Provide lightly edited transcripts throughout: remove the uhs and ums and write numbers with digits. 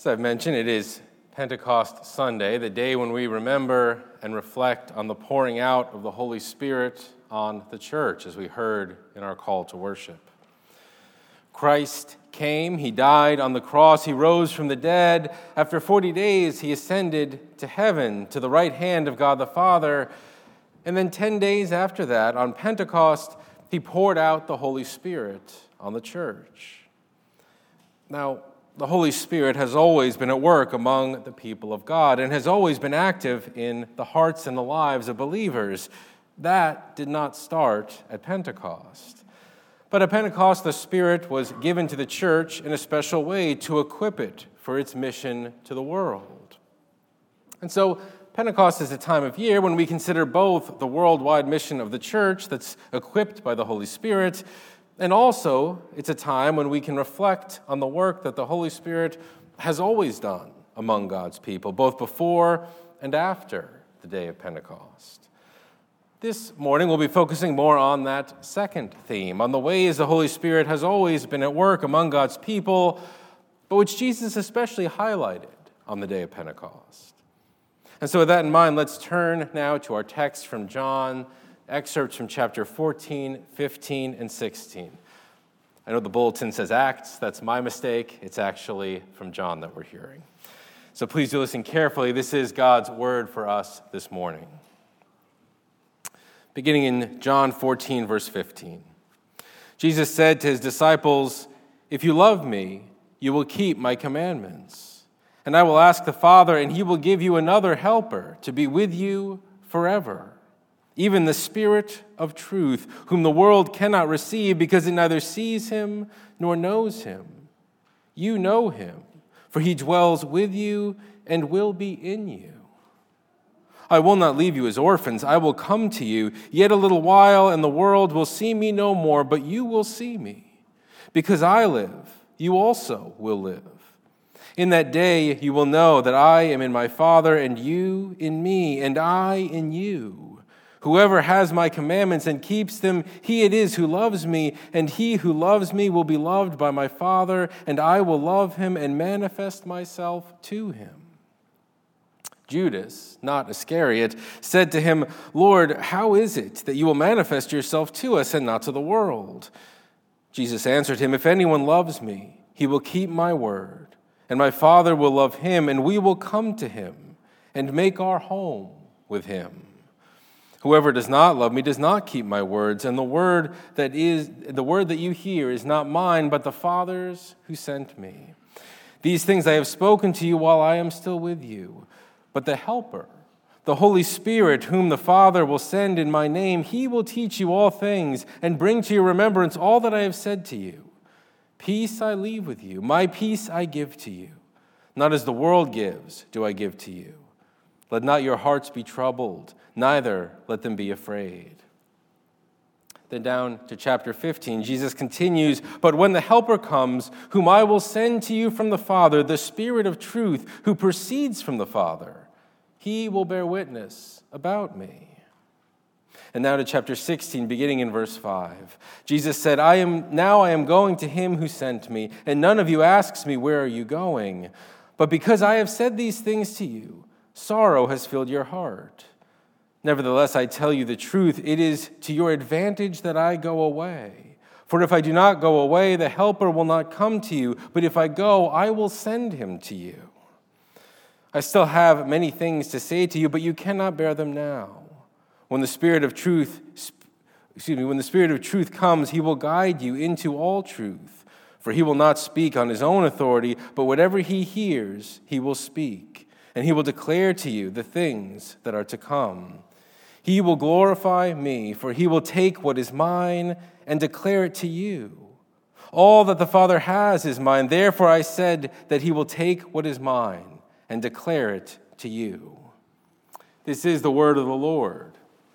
As I've mentioned, it is Pentecost Sunday, the day when we remember and reflect on the pouring out of the Holy Spirit on the church, as we heard in our call to worship. Christ came, he died on the cross, he rose from the dead. After 40 days, he ascended to heaven, to the right hand of God the Father. And then 10 days after that, on Pentecost, he poured out the Holy Spirit on the church. Now, the Holy Spirit has always been at work among the people of God and has always been active in the hearts and the lives of believers. That did not start at Pentecost. But at Pentecost, the Spirit was given to the church in a special way to equip it for its mission to the world. And so Pentecost is a time of year when we consider both the worldwide mission of the church that's equipped by the Holy Spirit, and also it's a time when we can reflect on the work that the Holy Spirit has always done among God's people, both before and after the day of Pentecost. This morning we'll be focusing more on that second theme, on the ways the Holy Spirit has always been at work among God's people, but which Jesus especially highlighted on the day of Pentecost. And so with that in mind, let's turn now to our text from John, excerpts from chapter 14, 15, and 16. I know the bulletin says Acts. That's my mistake. It's actually from John that we're hearing. So please do listen carefully. This is God's word for us this morning. Beginning in John 14, verse 15. Jesus said to his disciples, "If you love me, you will keep my commandments. And I will ask the Father, and he will give you another helper to be with you forever, even the Spirit of truth, whom the world cannot receive because it neither sees him nor knows him. You know him, for he dwells with you and will be in you. I will not leave you as orphans. I will come to you. Yet a little while, and the world will see me no more, but you will see me. Because I live, you also will live. In that day you will know that I am in my Father, and you in me, and I in you. Whoever has my commandments and keeps them, he it is who loves me, and he who loves me will be loved by my Father, and I will love him and manifest myself to him." Judas, not Iscariot, said to him, "Lord, how is it that you will manifest yourself to us and not to the world?" Jesus answered him, "If anyone loves me, he will keep my word, and my Father will love him, and we will come to him and make our home with him. Whoever does not love me does not keep my words, and the word that you hear is not mine, but the Father's who sent me. These things I have spoken to you while I am still with you. But the Helper, the Holy Spirit, whom the Father will send in my name, he will teach you all things and bring to your remembrance all that I have said to you. Peace I leave with you, my peace I give to you. Not as the world gives do I give to you. Let not your hearts be troubled, neither let them be afraid." Then down to chapter 15, Jesus continues, "But when the Helper comes, whom I will send to you from the Father, the Spirit of truth, who proceeds from the Father, he will bear witness about me." And now to chapter 16, beginning in verse 5. Jesus said, I am going to him who sent me, and none of you asks me, 'Where are you going?' But because I have said these things to you, sorrow has filled your heart. Nevertheless, I tell you the truth, it is to your advantage that I go away. For if I do not go away, the Helper will not come to you, but if I go, I will send him to you. I still have many things to say to you, but you cannot bear them now. When the Spirit of truth comes, he will guide you into all truth. For he will not speak on his own authority, but whatever he hears, he will speak, and he will declare to you the things that are to come. He will glorify me, for he will take what is mine and declare it to you. All that the Father has is mine. Therefore I said that he will take what is mine and declare it to you." This is the word of the Lord.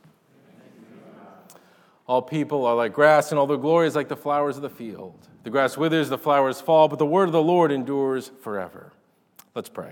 All people are like grass, and all their glory is like the flowers of the field. The grass withers, the flowers fall, but the word of the Lord endures forever. Let's pray.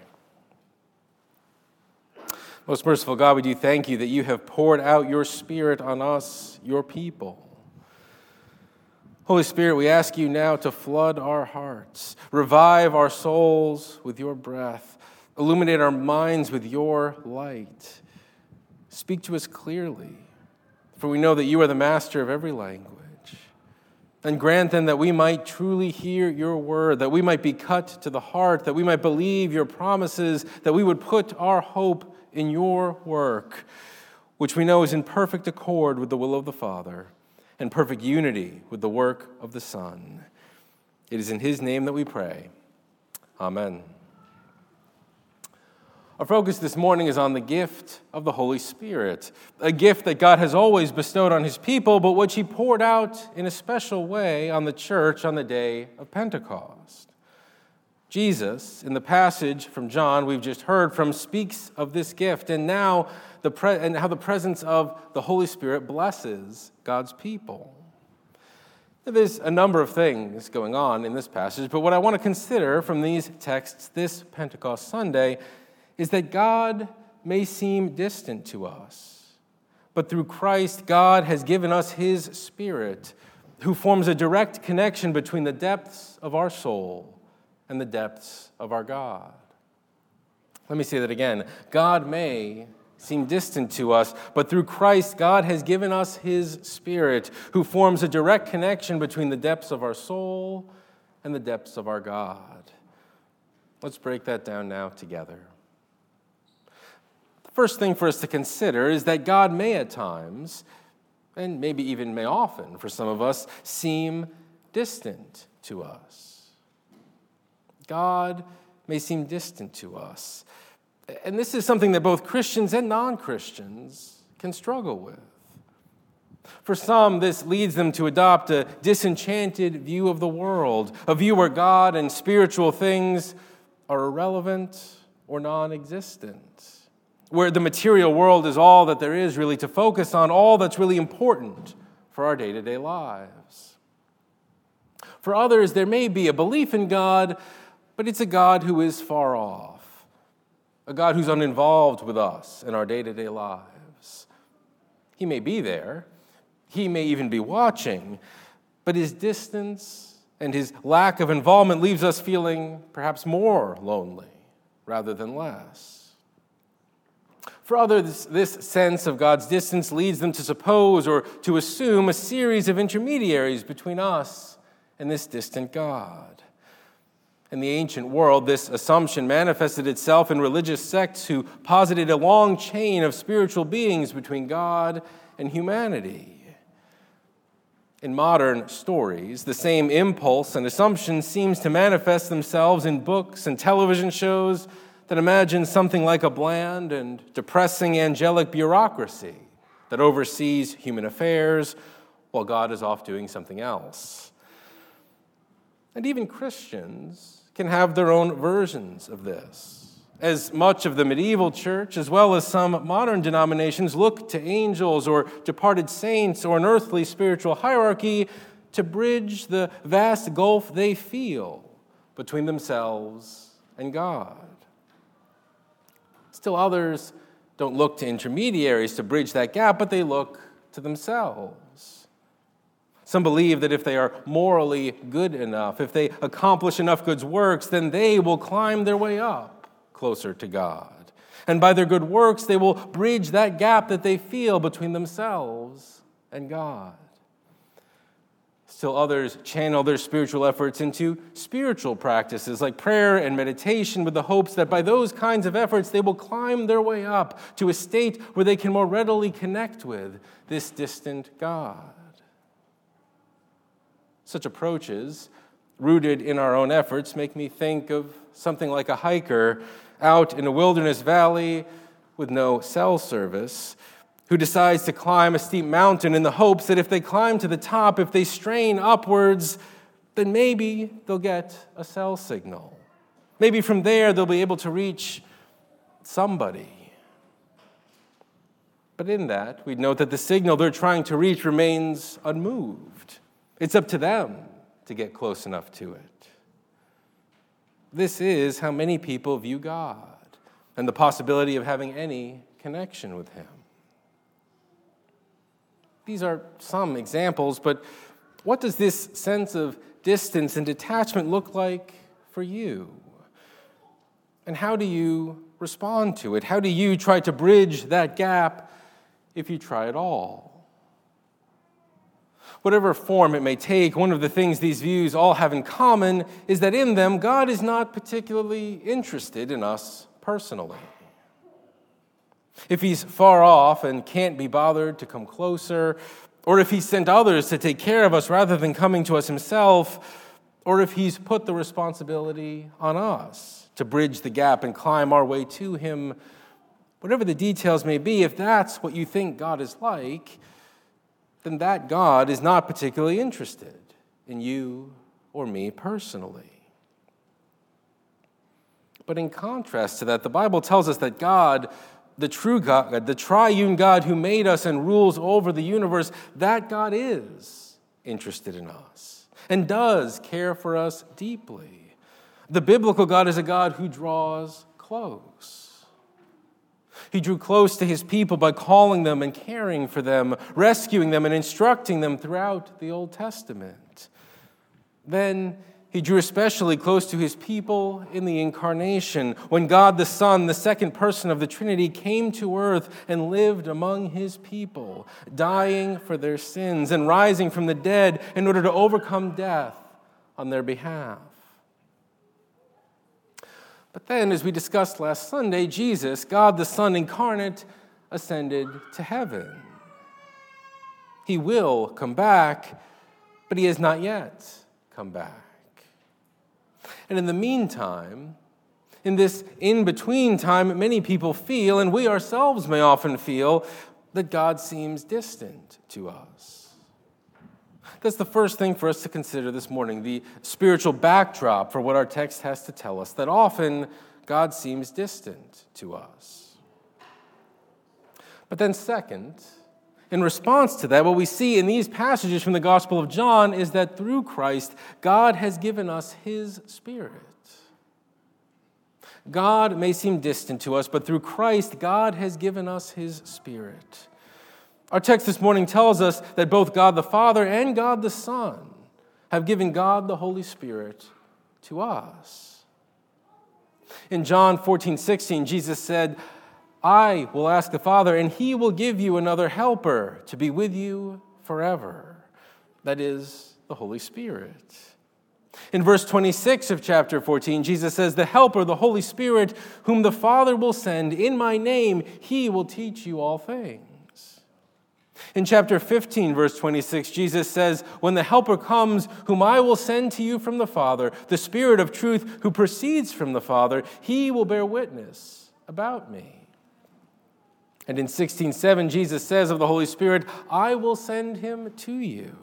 Most merciful God, we do thank you that you have poured out your Spirit on us, your people. Holy Spirit, we ask you now to flood our hearts, revive our souls with your breath, illuminate our minds with your light. Speak to us clearly, for we know that you are the master of every language. And grant then that we might truly hear your word, that we might be cut to the heart, that we might believe your promises, that we would put our hope in your work, which we know is in perfect accord with the will of the Father and perfect unity with the work of the Son. It is in his name that we pray. Amen. Our focus this morning is on the gift of the Holy Spirit, a gift that God has always bestowed on his people, but which he poured out in a special way on the church on the day of Pentecost. Jesus, in the passage from John we've just heard from, speaks of this gift and now and how the presence of the Holy Spirit blesses God's people. There's a number of things going on in this passage, but what I want to consider from these texts this Pentecost Sunday is that God may seem distant to us, but through Christ, God has given us his Spirit, who forms a direct connection between the depths of our soul and the depths of our God. Let me say that again. God may seem distant to us, but through Christ, God has given us his Spirit, who forms a direct connection between the depths of our soul and the depths of our God. Let's break that down now together. First thing for us to consider is that God may at times, and maybe even may often for some of us, seem distant to us. God may seem distant to us. And this is something that both Christians and non-Christians can struggle with. For some, this leads them to adopt a disenchanted view of the world, a view where God and spiritual things are irrelevant or non-existent, where the material world is all that there is really to focus on, all that's really important for our day-to-day lives. For others, there may be a belief in God, but it's a God who is far off, a God who's uninvolved with us in our day-to-day lives. He may be there, he may even be watching, but his distance and his lack of involvement leaves us feeling perhaps more lonely rather than less. For others, this sense of God's distance leads them to suppose or to assume a series of intermediaries between us and this distant God. In the ancient world, this assumption manifested itself in religious sects who posited a long chain of spiritual beings between God and humanity. In modern stories, the same impulse and assumption seems to manifest themselves in books and television shows that imagine something like a bland and depressing angelic bureaucracy that oversees human affairs while God is off doing something else. And even Christians can have their own versions of this, as much of the medieval church, as well as some modern denominations, look to angels or departed saints or an earthly spiritual hierarchy to bridge the vast gulf they feel between themselves and God. Still others don't look to intermediaries to bridge that gap, but they look to themselves. Some believe that if they are morally good enough, if they accomplish enough good works, then they will climb their way up closer to God. And by their good works, they will bridge that gap that they feel between themselves and God. Still others channel their spiritual efforts into spiritual practices like prayer and meditation with the hopes that by those kinds of efforts they will climb their way up to a state where they can more readily connect with this distant God. Such approaches, rooted in our own efforts, make me think of something like a hiker out in a wilderness valley with no cell service, who decides to climb a steep mountain in the hopes that if they climb to the top, if they strain upwards, then maybe they'll get a cell signal. Maybe from there they'll be able to reach somebody. But in that, we'd note that the signal they're trying to reach remains unmoved. It's up to them to get close enough to it. This is how many people view God and the possibility of having any connection with him. These are some examples, but What does this sense of distance and detachment look like for you? And how do you respond to it? How do you try to bridge that gap if you try at all? Whatever form it may take, one of the things these views all have in common is that in them, God is not particularly interested in us personally. If he's far off and can't be bothered to come closer, or if he's sent others to take care of us rather than coming to us himself, or if he's put the responsibility on us to bridge the gap and climb our way to him, whatever the details may be, if that's what you think God is like, then that God is not particularly interested in you or me personally. But in contrast to that, the Bible tells us that God, the true God, the triune God who made us and rules over the universe, that God is interested in us and does care for us deeply. The biblical God is a God who draws close. He drew close to his people by calling them and caring for them, rescuing them and instructing them throughout the Old Testament. Then he drew especially close to his people in the Incarnation, when God the Son, the second person of the Trinity, came to earth and lived among his people, dying for their sins and rising from the dead in order to overcome death on their behalf. But then, as we discussed last Sunday, Jesus, God the Son incarnate, ascended to heaven. He will come back, but he has not yet come back. And in the meantime, in this in-between time, many people feel, and we ourselves may often feel, that God seems distant to us. That's the first thing for us to consider this morning, the spiritual backdrop for what our text has to tell us, that often God seems distant to us. But then second, in response to that, what we see in these passages from the Gospel of John is that through Christ, God has given us his Spirit. God may seem distant to us, but through Christ, God has given us his Spirit. Our text this morning tells us that both God the Father and God the Son have given God the Holy Spirit to us. In John 14:16, Jesus said, I will ask the Father, and he will give you another helper to be with you forever. That is the Holy Spirit. In verse 26 of chapter 14, Jesus says, the helper, the Holy Spirit, whom the Father will send in my name, he will teach you all things. In chapter 15, verse 26, Jesus says, when the helper comes, whom I will send to you from the Father, the Spirit of truth who proceeds from the Father, he will bear witness about me. And in 16:7, Jesus says of the Holy Spirit, I will send him to you.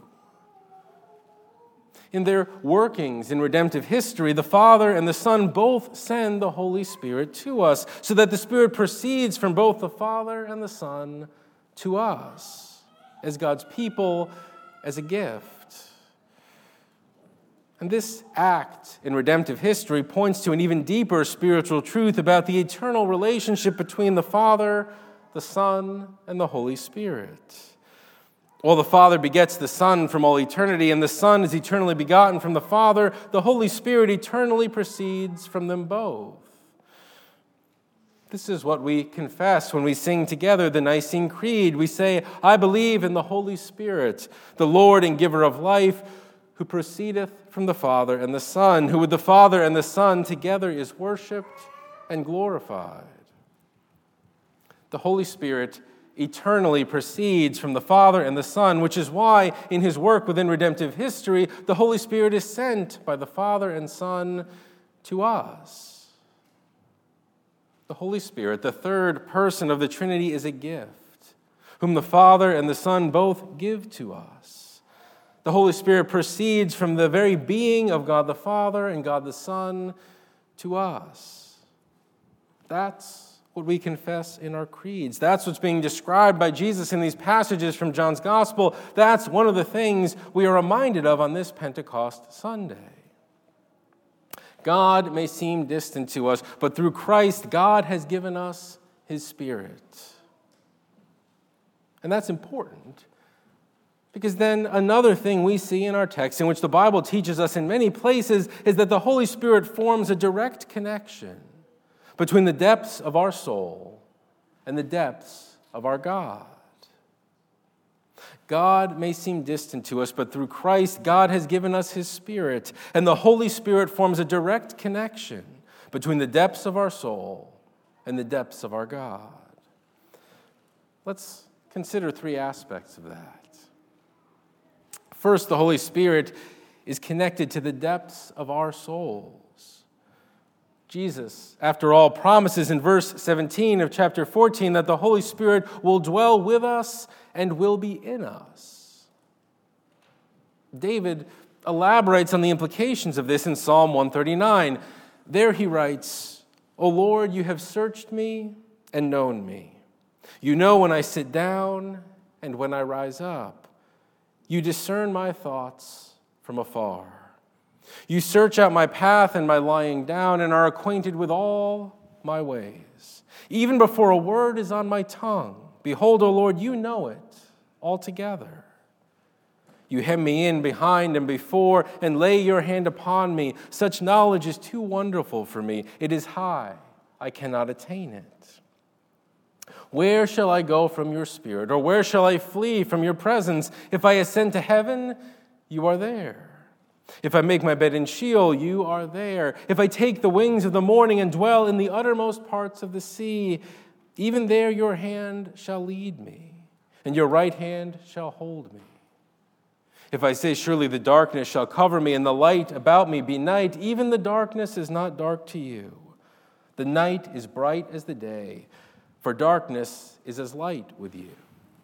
In their workings in redemptive history, the Father and the Son both send the Holy Spirit to us, so that the Spirit proceeds from both the Father and the Son to us, as God's people, as a gift. And this act in redemptive history points to an even deeper spiritual truth about the eternal relationship between the Father, the Son, and the Holy Spirit. While the Father begets the Son from all eternity, and the Son is eternally begotten from the Father, the Holy Spirit eternally proceeds from them both. This is what we confess when we sing together the Nicene Creed. We say, I believe in the Holy Spirit, the Lord and giver of life, who proceedeth from the Father and the Son, who with the Father and the Son together is worshipped and glorified. The Holy Spirit eternally proceeds from the Father and the Son, which is why in his work within redemptive history, the Holy Spirit is sent by the Father and Son to us. The Holy Spirit, the third person of the Trinity, is a gift, whom the Father and the Son both give to us. The Holy Spirit proceeds from the very being of God the Father and God the Son to us. That's what we confess in our creeds. That's what's being described by Jesus in these passages from John's Gospel. That's one of the things we are reminded of on this Pentecost Sunday. God may seem distant to us, but through Christ, God has given us his Spirit. And that's important, Because then another thing we see in our text, in which the Bible teaches us in many places, is that the Holy Spirit forms a direct connection between the depths of our soul and the depths of our God. God may seem distant to us, but through Christ, God has given us His Spirit, and the Holy Spirit forms a direct connection between the depths of our soul and the depths of our God. Let's consider three aspects of that. First, the Holy Spirit is connected to the depths of our souls. Jesus, after all, promises in verse 17 of chapter 14 that the Holy Spirit will dwell with us and will be in us. David elaborates on the implications of this in Psalm 139. There he writes, "O Lord, you have searched me and known me. You know when I sit down and when I rise up. You discern my thoughts from afar. You search out my path and my lying down and are acquainted with all my ways. Even before a word is on my tongue, behold, O Lord, you know it altogether. You hem me in behind and before and lay your hand upon me. Such knowledge is too wonderful for me. It is high. I cannot attain it. Where shall I go from your spirit? Or where shall I flee from your presence? If I ascend to heaven, you are there. If I make my bed in Sheol, you are there. If I take the wings of the morning and dwell in the uttermost parts of the sea, even there your hand shall lead me, and your right hand shall hold me. If I say, surely the darkness shall cover me, and the light about me be night, even the darkness is not dark to you. The night is bright as the day, for darkness is as light with you."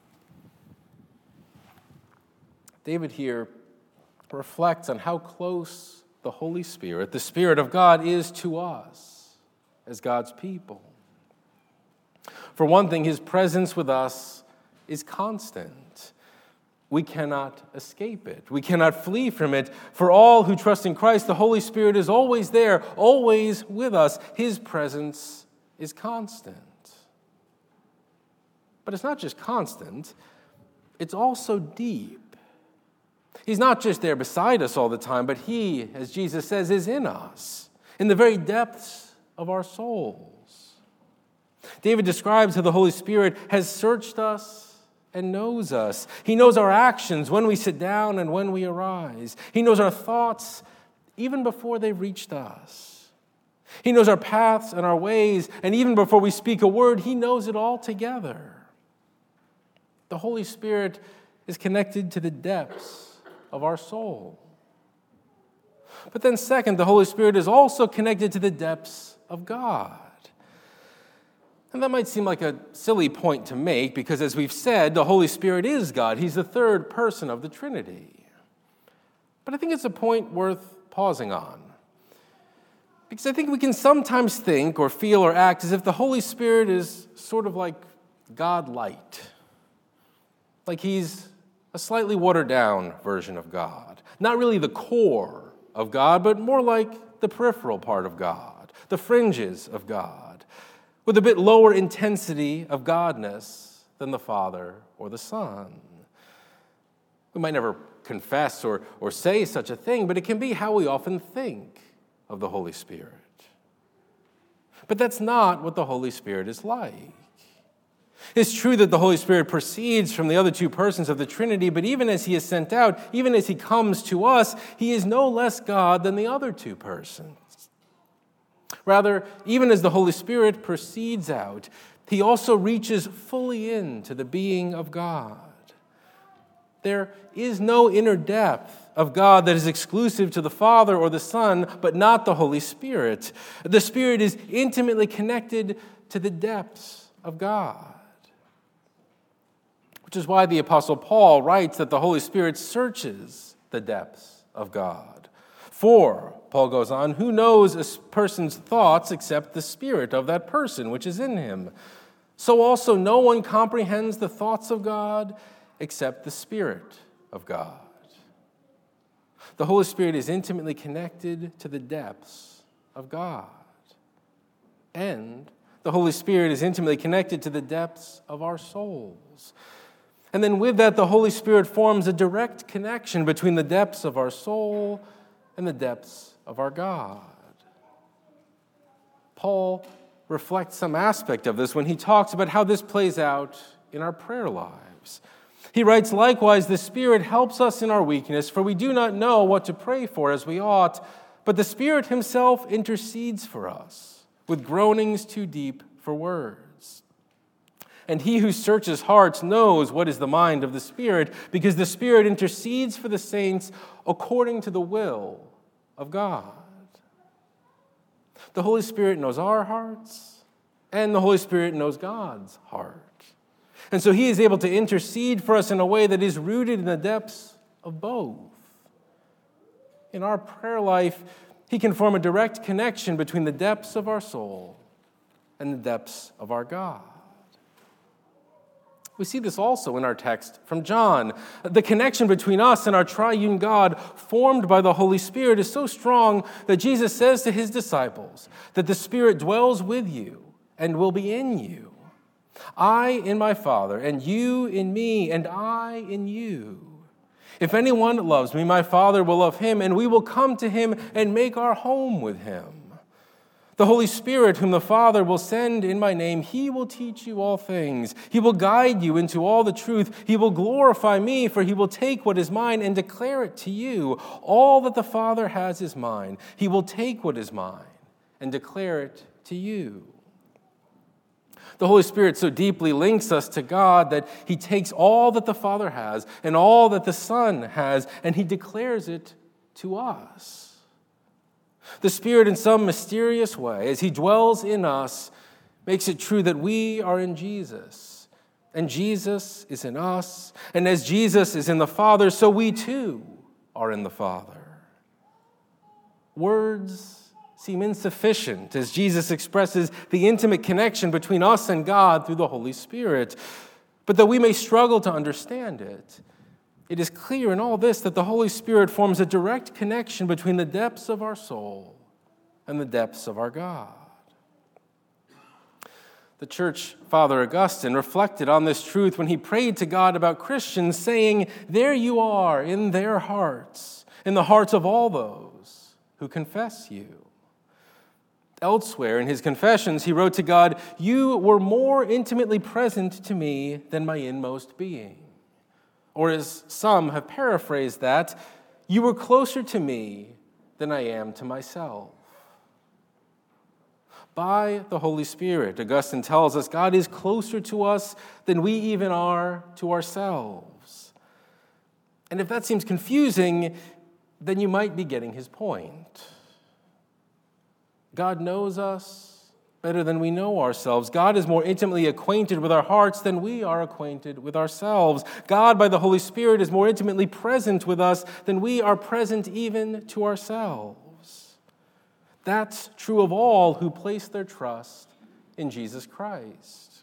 David here reflects on how close the Holy Spirit, the Spirit of God, is to us as God's people. For one thing, His presence with us is constant. We cannot escape it. We cannot flee from it. For all who trust in Christ, the Holy Spirit is always there, always with us. His presence is constant. But it's not just constant, it's also deep. He's not just there beside us all the time, but He, as Jesus says, is in us, in the very depths of our souls. David describes how the Holy Spirit has searched us and knows us. He knows our actions when we sit down and when we arise. He knows our thoughts even before they've reached us. He knows our paths and our ways, and even before we speak a word, He knows it all together. The Holy Spirit is connected to the depths of our soul. But then second, the Holy Spirit is also connected to the depths of God. And that might seem like a silly point to make because, as we've said, the Holy Spirit is God. He's the third person of the Trinity. But I think it's a point worth pausing on. Because I think we can sometimes think or feel or act as if the Holy Spirit is sort of like God light. Like He's a slightly watered-down version of God. Not really the core of God, but more like the peripheral part of God, the fringes of God, with a bit lower intensity of godness than the Father or the Son. We might never confess or say such a thing, but it can be how we often think of the Holy Spirit. But that's not what the Holy Spirit is like. It's true that the Holy Spirit proceeds from the other two persons of the Trinity, but even as He is sent out, even as He comes to us, He is no less God than the other two persons. Rather, even as the Holy Spirit proceeds out, He also reaches fully into the being of God. There is no inner depth of God that is exclusive to the Father or the Son, but not the Holy Spirit. The Spirit is intimately connected to the depths of God. Which is why the Apostle Paul writes that the Holy Spirit searches the depths of God. For, Paul goes on, who knows a person's thoughts except the spirit of that person which is in him? So also no one comprehends the thoughts of God except the Spirit of God. The Holy Spirit is intimately connected to the depths of God. And the Holy Spirit is intimately connected to the depths of our souls. And then with that, the Holy Spirit forms a direct connection between the depths of our soul and the depths of our God. Paul reflects some aspect of this when he talks about how this plays out in our prayer lives. He writes, "Likewise, the Spirit helps us in our weakness, for we do not know what to pray for as we ought, but the Spirit himself intercedes for us with groanings too deep for words. And he who searches hearts knows what is the mind of the Spirit, because the Spirit intercedes for the saints according to the will of God." The Holy Spirit knows our hearts, and the Holy Spirit knows God's heart. And so he is able to intercede for us in a way that is rooted in the depths of both. In our prayer life, he can form a direct connection between the depths of our soul and the depths of our God. We see this also in our text from John. The connection between us and our triune God, formed by the Holy Spirit, is so strong that Jesus says to his disciples that the Spirit dwells with you and will be in you. I in my Father, and you in me, and I in you. If anyone loves me, my Father will love him, and we will come to him and make our home with him. The Holy Spirit, whom the Father will send in my name, he will teach you all things. He will guide you into all the truth. He will glorify me, for he will take what is mine and declare it to you. All that the Father has is mine. He will take what is mine and declare it to you. The Holy Spirit so deeply links us to God that he takes all that the Father has and all that the Son has, and he declares it to us. The Spirit, in some mysterious way, as he dwells in us, makes it true that we are in Jesus, and Jesus is in us, and as Jesus is in the Father, so we too are in the Father. Words seem insufficient as Jesus expresses the intimate connection between us and God through the Holy Spirit. But though we may struggle to understand it, it is clear in all this that the Holy Spirit forms a direct connection between the depths of our soul and the depths of our God. The church father Augustine reflected on this truth when he prayed to God about Christians, saying, "There you are in their hearts, in the hearts of all those who confess you." Elsewhere in his confessions, he wrote to God, "You were more intimately present to me than my inmost being." Or as some have paraphrased that, "You were closer to me than I am to myself." By the Holy Spirit, Augustine tells us, God is closer to us than we even are to ourselves. And if that seems confusing, then you might be getting his point. God knows us better than we know ourselves. God is more intimately acquainted with our hearts than we are acquainted with ourselves. God, by the Holy Spirit, is more intimately present with us than we are present even to ourselves. That's true of all who place their trust in Jesus Christ.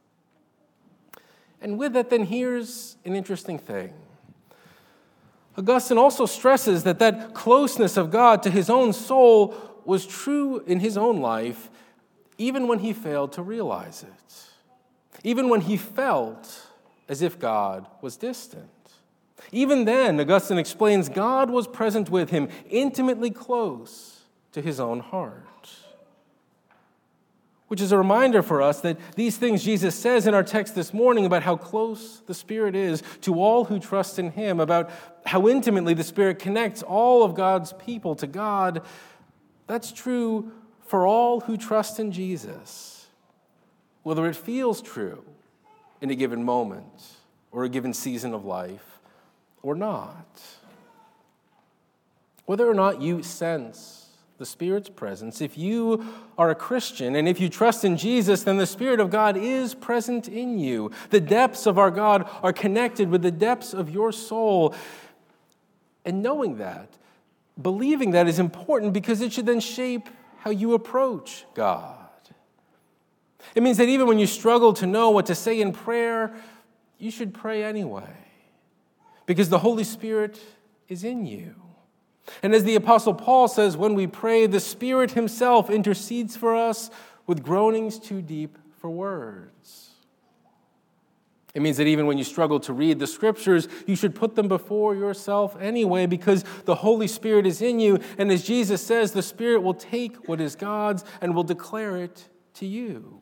And with that, then, here's an interesting thing. Augustine also stresses that closeness of God to his own soul was true in his own life, even when he failed to realize it, even when he felt as if God was distant. Even then, Augustine explains, God was present with him, intimately close to his own heart. Which is a reminder for us that these things Jesus says in our text this morning about how close the Spirit is to all who trust in him, about how intimately the Spirit connects all of God's people to God, that's true for all who trust in Jesus, whether it feels true in a given moment or a given season of life or not. Whether or not you sense the Spirit's presence, if you are a Christian and if you trust in Jesus, then the Spirit of God is present in you. The depths of our God are connected with the depths of your soul. And knowing that, believing that is important because it should then shape how you approach God. It means that even when you struggle to know what to say in prayer, you should pray anyway, because the Holy Spirit is in you. And as the Apostle Paul says, when we pray, the Spirit himself intercedes for us with groanings too deep for words. It means that even when you struggle to read the Scriptures, you should put them before yourself anyway, because the Holy Spirit is in you, and as Jesus says, the Spirit will take what is God's and will declare it to you.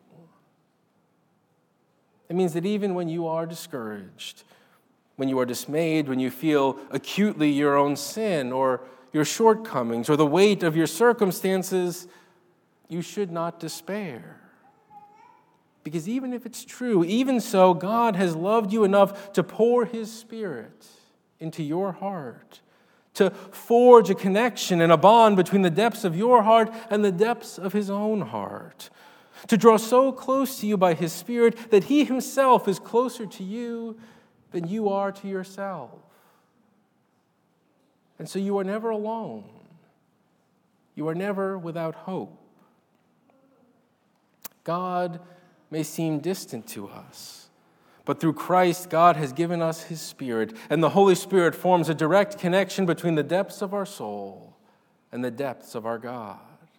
It means that even when you are discouraged, when you are dismayed, when you feel acutely your own sin or your shortcomings or the weight of your circumstances, you should not despair. Because even if it's true, even so, God has loved you enough to pour His Spirit into your heart, to forge a connection and a bond between the depths of your heart and the depths of His own heart, to draw so close to you by His Spirit that He Himself is closer to you than you are to yourself. And so you are never alone. You are never without hope. God may seem distant to us, but through Christ, God has given us His Spirit, and the Holy Spirit forms a direct connection between the depths of our soul and the depths of our God.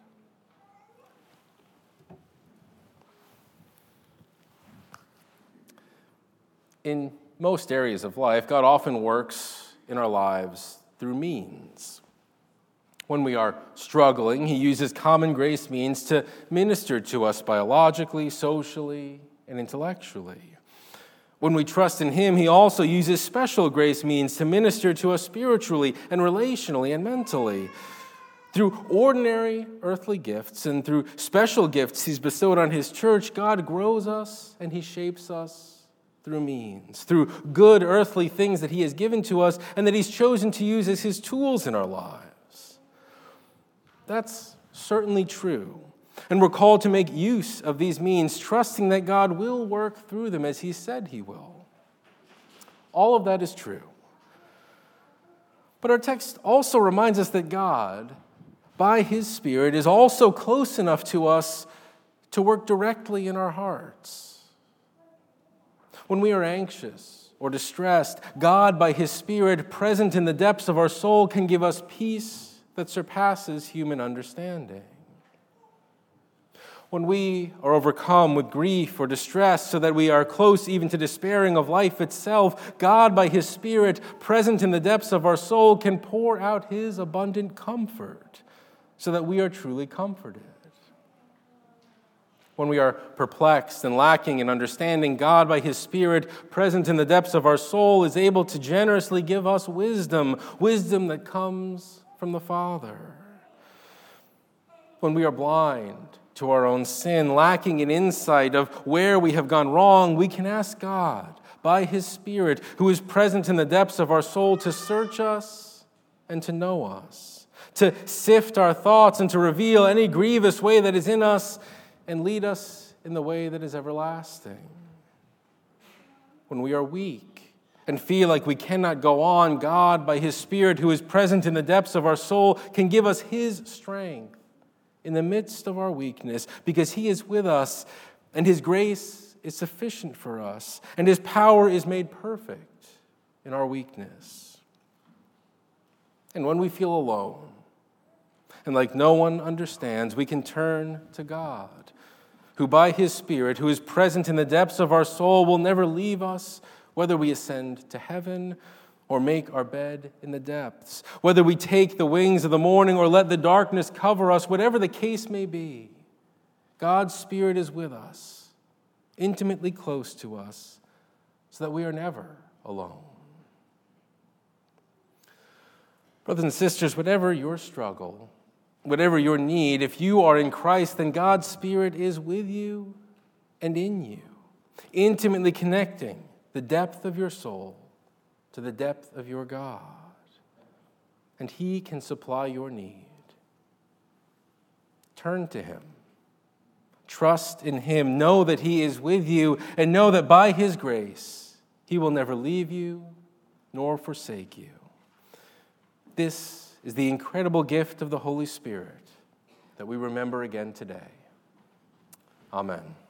In most areas of life, God often works in our lives through means. When we are struggling, He uses common grace means to minister to us biologically, socially, and intellectually. When we trust in Him, He also uses special grace means to minister to us spiritually and relationally and mentally. Through ordinary earthly gifts and through special gifts He's bestowed on His church, God grows us and He shapes us through means, through good earthly things that He has given to us and that He's chosen to use as His tools in our lives. That's certainly true. And we're called to make use of these means, trusting that God will work through them as He said He will. All of that is true. But our text also reminds us that God, by His Spirit, is also close enough to us to work directly in our hearts. When we are anxious or distressed, God, by His Spirit, present in the depths of our soul, can give us peace that surpasses human understanding. When we are overcome with grief or distress so that we are close even to despairing of life itself, God, by His Spirit, present in the depths of our soul, can pour out His abundant comfort so that we are truly comforted. When we are perplexed and lacking in understanding, God, by His Spirit, present in the depths of our soul, is able to generously give us wisdom that comes from the Father. When we are blind to our own sin, lacking in insight of where we have gone wrong, we can ask God, by His Spirit, who is present in the depths of our soul, to search us and to know us, to sift our thoughts and to reveal any grievous way that is in us and lead us in the way that is everlasting. When we are weak and feel like we cannot go on, God, by His Spirit, who is present in the depths of our soul, can give us His strength in the midst of our weakness, because He is with us, and His grace is sufficient for us, and His power is made perfect in our weakness. And when we feel alone, and like no one understands, we can turn to God, who by His Spirit, who is present in the depths of our soul, will never leave us, whether we ascend to heaven or make our bed in the depths, whether we take the wings of the morning or let the darkness cover us, whatever the case may be. God's Spirit is with us, intimately close to us, so that we are never alone. Brothers and sisters, whatever your struggle, whatever your need, if you are in Christ, then God's Spirit is with you and in you, intimately connecting the depth of your soul to the depth of your God. And He can supply your need. Turn to Him. Trust in Him. Know that He is with you, and know that by His grace, He will never leave you nor forsake you. This is the incredible gift of the Holy Spirit that we remember again today. Amen.